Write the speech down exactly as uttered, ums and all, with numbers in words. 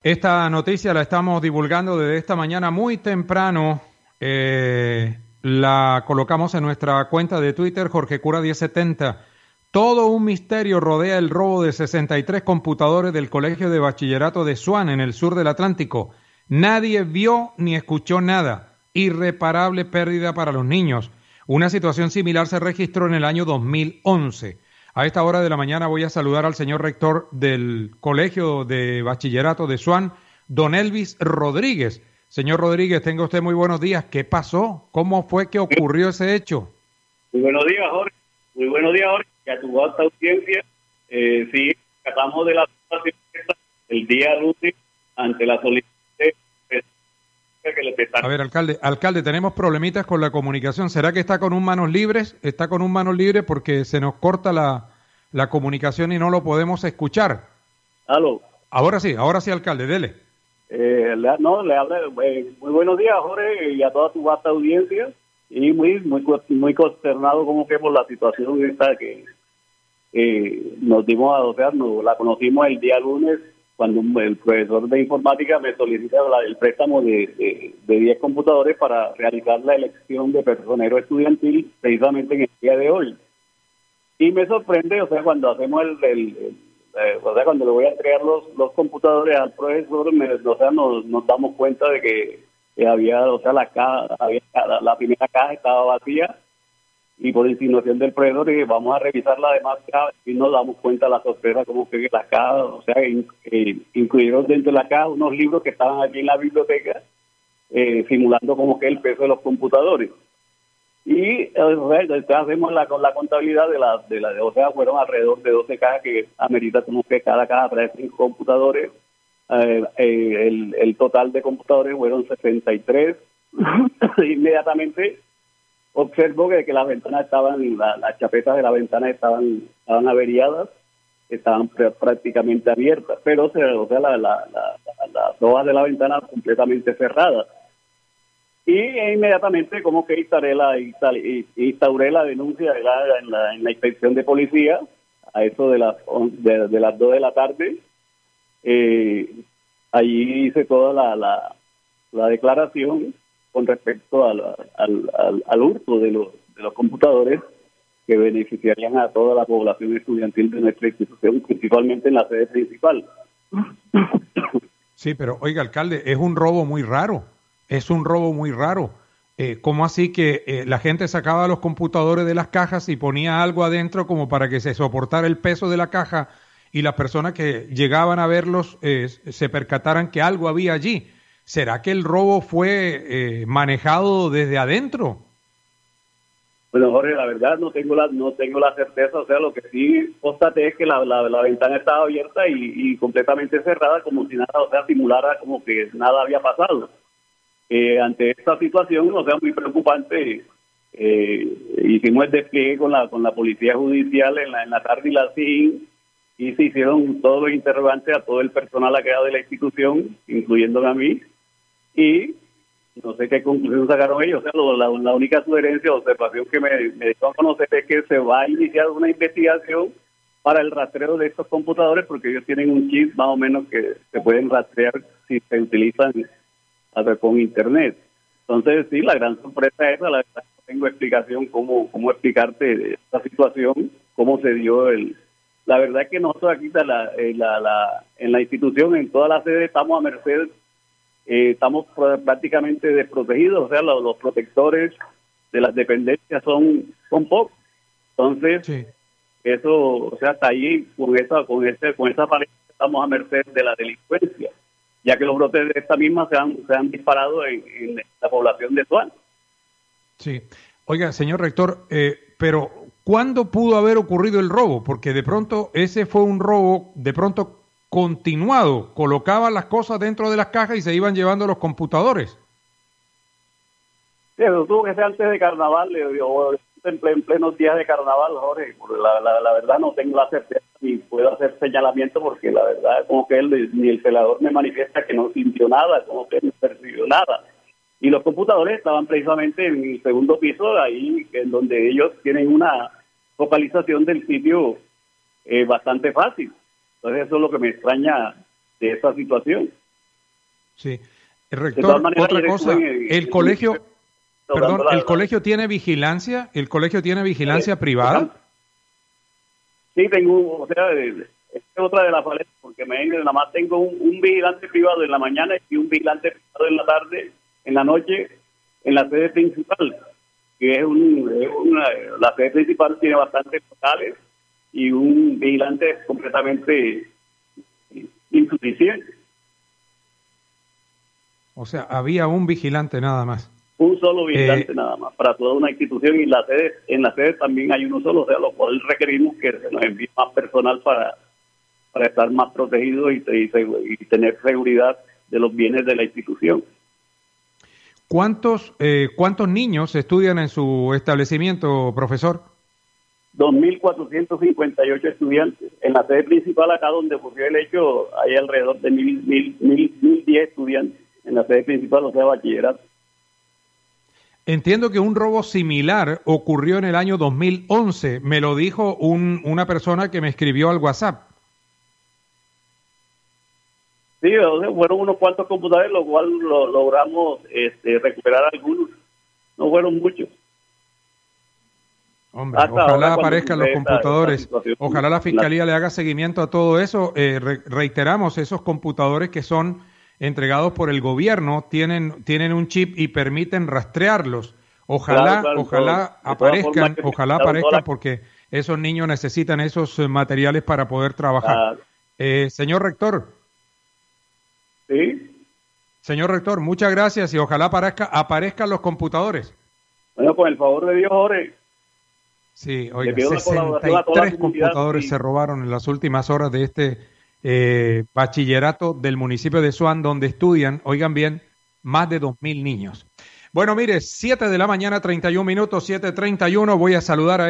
Esta noticia la estamos divulgando desde esta mañana muy temprano. Eh, la colocamos en nuestra cuenta de Twitter, Jorge Cura diez setenta. Todo un misterio rodea el robo de sesenta y tres computadores del Colegio de Bachillerato de Swan en el sur del Atlántico. Nadie vio ni escuchó nada. Irreparable pérdida para los niños. Una situación similar se registró en el año dos mil once. A esta hora de la mañana voy a saludar al señor rector del Colegio de Bachillerato de Swan, don Elvis Rodríguez. Señor Rodríguez, tenga usted muy buenos días. ¿Qué pasó? ¿Cómo fue que ocurrió ese hecho? Muy buenos días, Jorge. Muy buenos días, Jorge. Y a tu alta audiencia, eh, sí, tratamos de la situación el día lunes ante la solicitud de que le A ver, alcalde, alcalde, tenemos problemitas con la comunicación. ¿Será que está con un manos libres? ¿Está con un manos libres porque se nos corta la, la comunicación y no lo podemos escuchar? Aló. Ahora sí, ahora sí, alcalde, dele. Eh, le, no, le habla, eh, muy buenos días, Jorge, y a toda tu vasta audiencia. Y muy muy muy consternado como que por la situación esta que eh, nos dimos a, o sea, nos, la conocimos el día lunes cuando el profesor de informática me solicita la, el préstamo de, de, de diez computadores para realizar la elección de personero estudiantil precisamente en el día de hoy. Y me sorprende, o sea, cuando hacemos el, el, el eh, o sea, cuando le voy a entregar los, los computadores al profesor, me, o sea, nos, nos damos cuenta de que, que había, o sea, la caja, había, la, la primera caja estaba vacía. Y por insinuación del profesor, y vamos a revisar la demás cajas y nos damos cuenta de la sorpresa, como que las cajas, o sea, in, eh, incluyeron dentro de la caja unos libros que estaban aquí en la biblioteca, eh, simulando como que el peso de los computadores. Y eh, entonces hacemos la, la contabilidad de la, de la, o sea, fueron alrededor de doce cajas que amerita como que cada caja trae cinco computadores. Eh, eh, el, el total de computadores fueron sesenta y tres. Inmediatamente observo que, que las ventanas estaban, la, las chapetas de la ventana estaban, estaban averiadas, estaban pr- prácticamente abiertas, pero o sea, o sea la, la, la, las hojas de la ventana completamente cerradas. Y e inmediatamente como que instauré la, instauré la denuncia de la, en, la, en la inspección de policía a eso de las, de, de las dos de la tarde. Eh, allí hice toda la, la, la declaración con respecto al, al, al, al hurto de los, de los computadores que beneficiarían a toda la población estudiantil de nuestra institución, principalmente en la sede principal. Sí, pero oiga, alcalde, es un robo muy raro, es un robo muy raro. Eh, ¿Cómo así que eh, la gente sacaba los computadores de las cajas y ponía algo adentro como para que se soportara el peso de la caja y las personas que llegaban a verlos eh, se percataran que algo había allí? ¿Será que el robo fue eh, manejado desde adentro? Bueno, Jorge, la verdad no tengo la no tengo la certeza, o sea, lo que sí constaté es que la, la, la ventana estaba abierta y, y completamente cerrada, como si nada, o sea, simulara como que nada había pasado. Eh, ante esta situación, o sea, muy preocupante, eh, hicimos el despliegue con la con la policía judicial en la, en la tarde y la C I N, y se hicieron todos los interrogantes a todo el personal acá de la institución, incluyéndome a mí, y no sé qué conclusión sacaron ellos. O sea, lo, la, la única sugerencia o observación que me, me dio a conocer es que se va a iniciar una investigación para el rastreo de estos computadores, porque ellos tienen un chip más o menos que se pueden rastrear si se utilizan a ver, con internet. Entonces, sí, la gran sorpresa es esa. La verdad, no tengo explicación cómo, cómo explicarte esta situación, cómo se dio el... La verdad es que nosotros aquí en la, la, la, en la institución, en toda la sede, estamos a merced. Eh, estamos prácticamente desprotegidos, o sea, los, los protectores de las dependencias son, son pocos. Entonces, sí. Eso, o sea, hasta ahí, con esa, con ese, con esa pareja estamos a merced de la delincuencia, ya que los brotes de esta misma se han, se han disparado en, en la población de Swan. Sí. Oiga, señor rector, eh, pero ¿cuándo pudo haber ocurrido el robo? Porque de pronto ese fue un robo, de pronto continuado, colocaban las cosas dentro de las cajas y se iban llevando los computadores. Sí, eso tuvo que ser antes de carnaval, o en, plen, en plenos días de carnaval, Jorge. La, la, la verdad no tengo la certeza ni puedo hacer señalamiento, porque la verdad como que él, ni el celador me manifiesta que no sintió nada, como que no percibió nada. Y los computadores estaban precisamente en el segundo piso, ahí en donde ellos tienen una focalización del sitio eh, bastante fácil. Entonces eso es lo que me extraña de esta situación. Sí. El rector, maneras, otra cosa, en, el en, colegio, en, perdón, la, el colegio tiene vigilancia, el colegio tiene vigilancia eh, privada. Sí, tengo, o sea, es otra de las falencias, porque me nada más tengo un, un vigilante privado en la mañana y un vigilante privado en la tarde, en la noche, en la sede principal, que es, un, es una, la sede principal tiene bastantes locales y un vigilante completamente insuficiente. O sea, había un vigilante nada más. Un solo vigilante eh, nada más para toda una institución, y la sede, en la sede también hay uno solo, o sea, lo cual requerimos que se nos envíe más personal para, para estar más protegidos y, y, y tener seguridad de los bienes de la institución. ¿Cuántos, eh, ¿Cuántos niños estudian en su establecimiento, profesor? dos mil cuatrocientos cincuenta y ocho estudiantes. En la sede principal, acá donde ocurrió el hecho, hay alrededor de mil, mil, mil, mil diez estudiantes en la sede principal, o sea, bachillerato. Entiendo que un robo similar ocurrió en el año dos mil once. Me lo dijo un, una persona que me escribió al WhatsApp. Sí, o sea, fueron unos cuantos computadores, lo cual lo, logramos este, recuperar algunos. No fueron muchos. Hombre, Hasta ojalá aparezcan los computadores. Esta, esta ojalá la Fiscalía le haga seguimiento a todo eso. Eh, re, reiteramos, esos computadores que son entregados por el gobierno tienen tienen un chip y permiten rastrearlos. Ojalá, claro, claro, ojalá todo, aparezcan, ojalá aparezcan la... porque esos niños necesitan esos materiales para poder trabajar. Claro. Eh, señor rector. Sí. Señor rector, muchas gracias y ojalá aparezca, aparezcan los computadores. Bueno, con el favor de Dios, Jorge. Sí, oiga, sesenta y tres computadores sí. se robaron en las últimas horas de este eh, bachillerato del municipio de Suán, donde estudian, oigan bien, más de dos mil niños. Bueno, mire, siete de la mañana, treinta y un minutos, siete treinta y uno, voy a saludar a